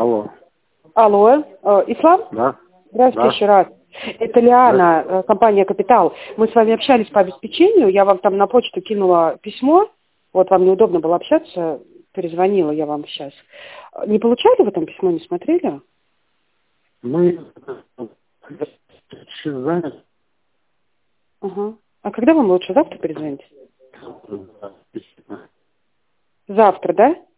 Алло. Алло, Ислам? Да. Здравствуйте Да. еще раз. Это Лиана, компания «Капитал». Мы с вами общались по обеспечению, я вам там на почту кинула письмо, вот вам неудобно было общаться, перезвонила я вам сейчас. Не получали вы там письмо, не смотрели? Мы сейчас заняты. Ага. А когда вам лучше, завтра перезвонить? Завтра, да?